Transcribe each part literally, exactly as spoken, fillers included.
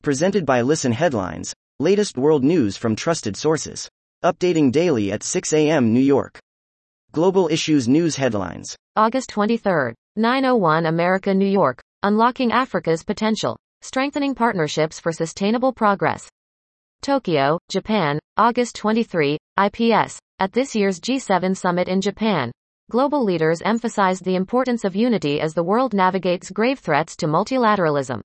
Presented by Listen Headlines, latest world news from trusted sources. Updating daily at six a m New York. Global Issues News Headlines. August twenty-third, nine oh one America, New York. Unlocking Africa's Potential. Strengthening Partnerships for Sustainable Progress. Tokyo, Japan, August twenty-third, I P S. At this year's G seven summit in Japan, global leaders emphasized the importance of unity as the world navigates grave threats to multilateralism.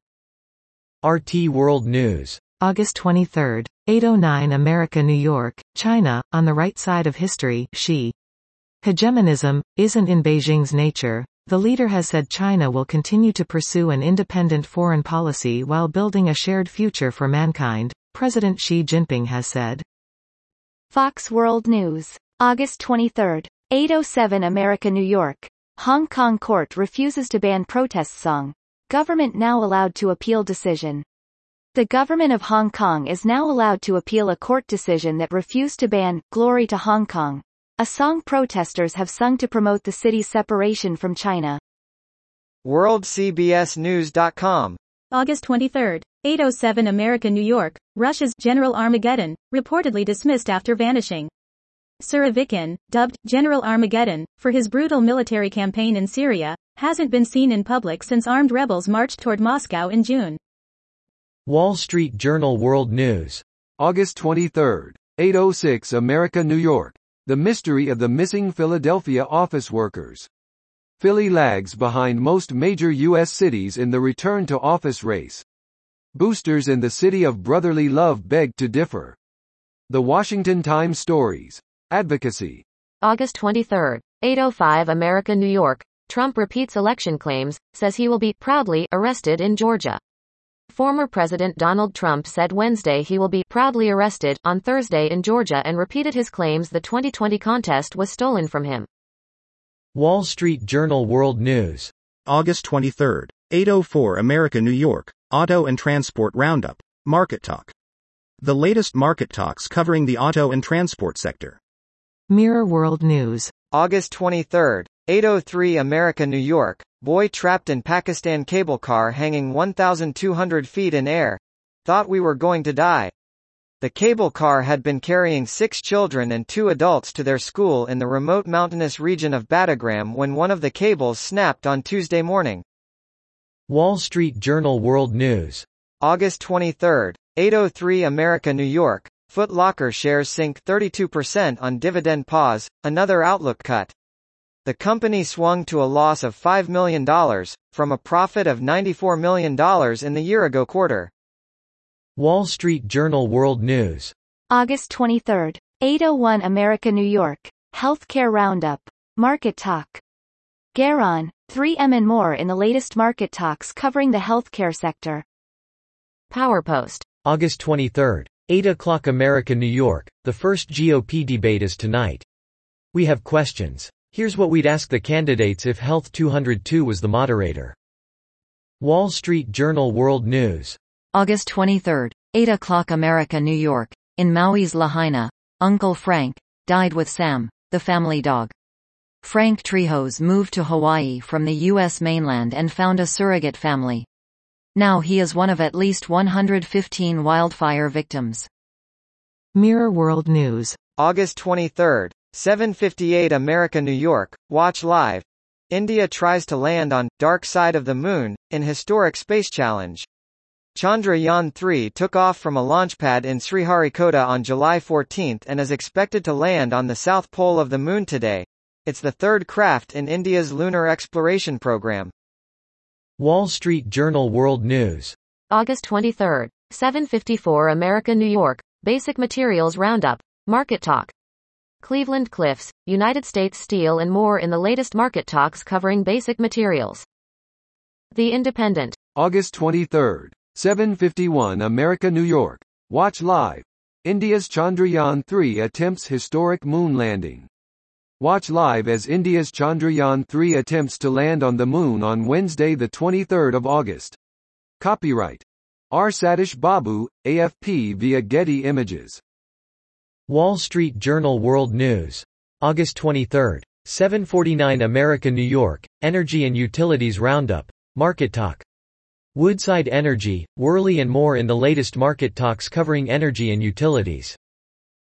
R T World News. August twenty-third, eight oh nine America, New York, China, on the right side of history. Xi. Hegemonism isn't in Beijing's nature. The leader has said China will continue to pursue an independent foreign policy while building a shared future for mankind, President Xi Jinping has said. Fox World News. August twenty-third, eight oh seven America, New York. Hong Kong court refuses to ban protest song. Government now allowed to appeal decision. The government of Hong Kong is now allowed to appeal a court decision that refused to ban Glory to Hong Kong, a song protesters have sung to promote the city's separation from China. world C B S news dot com. August twenty-third, eight oh seven America, New York. Russia's General Armageddon, reportedly dismissed after vanishing. Surovikin, dubbed General Armageddon, for his brutal military campaign in Syria, hasn't been seen in public since armed rebels marched toward Moscow in June. Wall Street Journal World News. August twenty-third, eight oh six America, New York. The mystery of the missing Philadelphia office workers. Philly lags behind most major U S cities in the return-to-office race. Boosters in the city of brotherly love beg to differ. The Washington Times Stories. Advocacy. August twenty-third, eight oh five America, New York. Trump repeats election claims, says he will be proudly arrested in Georgia. Former President Donald Trump said Wednesday he will be proudly arrested on Thursday in Georgia and repeated his claims the twenty twenty contest was stolen from him. Wall Street Journal World News. August twenty-third, eight oh four America, New York. Auto and Transport Roundup. Market Talk. The latest market talks covering the auto and transport sector. Mirror World News. August twenty-third, eight oh three America, New York. Boy trapped in Pakistan cable car hanging one thousand two hundred feet in air. Thought we were going to die. The cable car had been carrying six children and two adults to their school in the remote mountainous region of Badagram when one of the cables snapped on Tuesday morning. Wall Street Journal World News. August twenty-third, eight oh three America, New York. Foot Locker shares sink thirty-two percent on dividend pause, another outlook cut. The company swung to a loss of five million dollars, from a profit of ninety-four million dollars in the year-ago quarter. Wall Street Journal World News. August twenty-third, eight oh one America, New York. Healthcare Roundup. Market Talk. Geron, three M and more in the latest market talks covering the healthcare sector. PowerPost. August twenty-third, eight o'clock America, New York. The first G O P debate is tonight. We have questions. Here's what we'd ask the candidates if Health two oh two was the moderator. Wall Street Journal World News. August twenty-third, eight o'clock America, New York. In Maui's Lahaina, Uncle Frank died with Sam, the family dog. Frank Trejos moved to Hawaii from the U S mainland and found a surrogate family. Now he is one of at least one hundred fifteen wildfire victims. Mirror World News. August twenty-third, seven fifty-eight America, New York. Watch live. India tries to land on dark side of the moon in historic space challenge. Chandrayaan three took off from a launchpad in Sriharikota on July fourteenth and is expected to land on the south pole of the moon today. It's the third craft in India's lunar exploration program. Wall Street Journal World News. August twenty-third, seven fifty-four America, New York. Basic Materials Roundup. Market Talk. Cleveland Cliffs, United States Steel and more in the latest market talks covering basic materials. The Independent. August twenty-third, seven fifty-one America, New York. Watch live. India's Chandrayaan three attempts historic moon landing. Watch live as India's Chandrayaan three attempts to land on the moon on Wednesday the twenty-third of August. Copyright R. Satish Babu, A F P via Getty Images. Wall Street Journal World News. August twenty-third, seven forty-nine America, New York. Energy and Utilities Roundup. Market Talk. Woodside Energy, Worley and more in the latest market talks covering energy and utilities.